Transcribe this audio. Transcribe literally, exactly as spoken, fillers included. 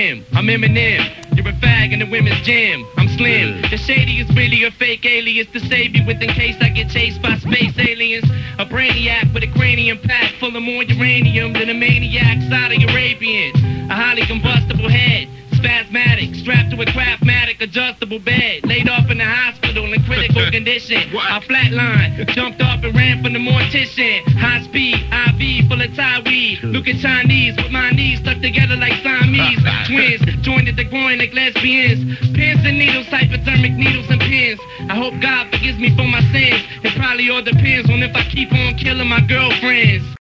him. I'm Eminem. You're a fag in the women's gym. I'm Slim. The shady is really a fake alias to save you with in case I get chased by space aliens. A brainiac with a cranium pack full of more uranium than a maniac Saudi Arabian. A highly combustible head. Spasmatic, strapped to a Craftmatic adjustable bed. Laid off in the hospital in critical condition. I flatlined, jumped off and ran from the mortician. High speed, I V full of Thai weed. Looking Chinese with my knees stuck together like Siamese. Twins joined at the groin like lesbians. Pins and needles, hypodermic needles and pins. I hope God forgives me for my sins. It probably all depends on if I keep on killing my girlfriends.